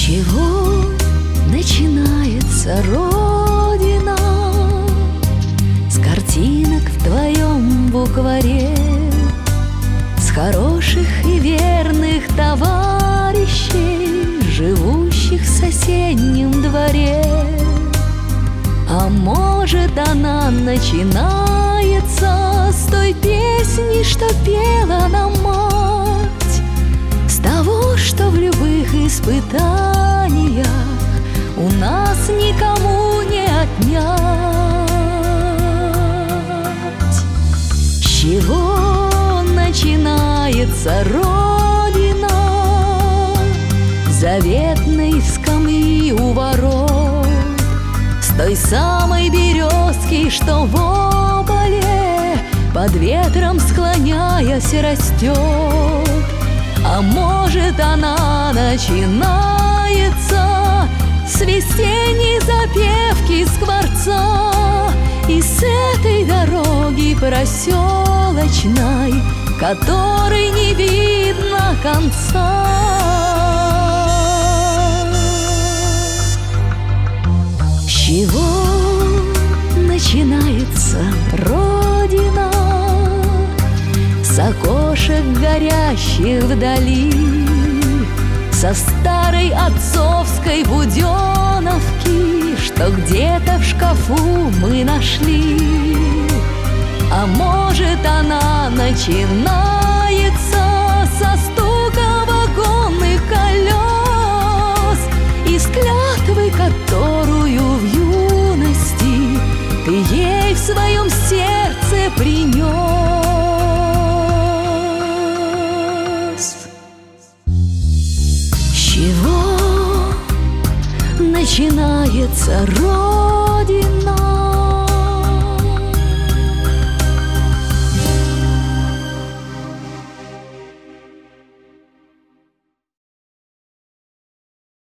чего начинается Родина? С картинок в твоем букваре, с хороших и верных товарищей, живущих в соседнем дворе. А может, она начинается с той песни, что пела нам мать, с того, что в любых испытаниях у нас никому не отнять. С чего начинается Родина? Заветной скамьи у ворот, с той самой березки, что в обале, под ветром склоняясь, растет. А может, она начинается с весенней запевки скворца и с этой дороги проселочной, которой не видно конца. С чего начинается Родина? С окошек горящих вдали, со старой отцовской буденовки, что где-то в шкафу мы нашли. А может, она начинается со стука вагонных колес и с клятвы, которую в юности ты ей в своем сердце принес. С чего начинается Родина?